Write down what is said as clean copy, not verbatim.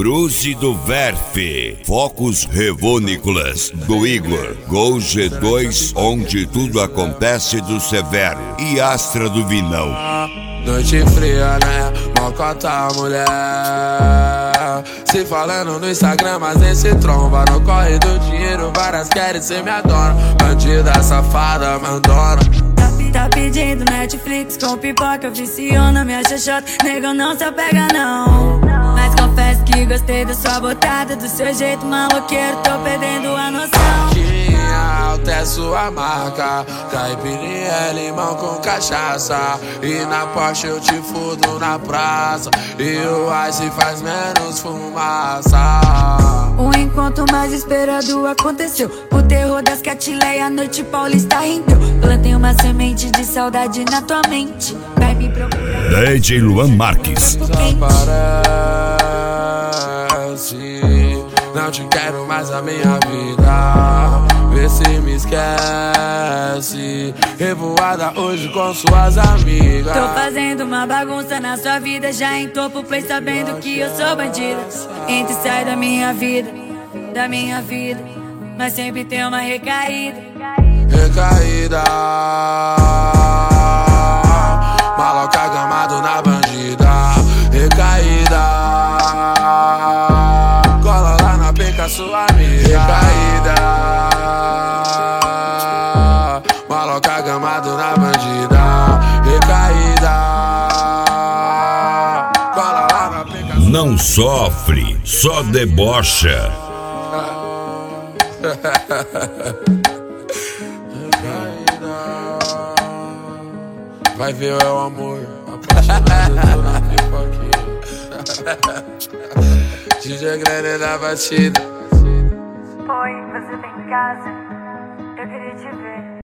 Bruce do Verf, Focos Revonícolas do Igor, Gol G2, onde tudo acontece do Severo e Astra do Vinão. Noite fria, né? Mocota mulher. Se falando no Instagram, mas nem se tromba. No corre do dinheiro, várias querem ser minha dona. Bandida, safada, mandona. Tá pedindo Netflix com pipoca, viciona minha xoxota. Nego, não se apega não. Mas confesso que gostei da sua botada, do seu jeito maloqueiro, tô perdendo a noção. Tinha alta é sua marca, caipirinha é limão com cachaça. E na Porsche eu te fudo na praça, e o ice faz menos fumaça. O encontro mais esperado aconteceu. O terror das Catileia, a noite paulista rendeu. Plantei uma semente de saudade na tua mente. Vai me procurar. DJ Luan Marques. Desaparece, não te quero mais a minha vida. Vê se me esquece. Revoada hoje com suas amigas. Tô fazendo uma bagunça na sua vida. Já entrou pro play sabendo que eu sou bandida. Entra e sai da minha vida, da minha vida. Mas sempre tem uma recaída. Recaída, maloca gamado na bandida. Recaída, cola lá na penca sua amiga. Recaída, maloca gamado na bandida. Recaída, cola lá na penca sua. Não sofre, só debocha. Vai ver o El Amor, apaixonado na pipoquinha. DJ Grande da batida. Oi, você tá em casa? Eu queria te ver.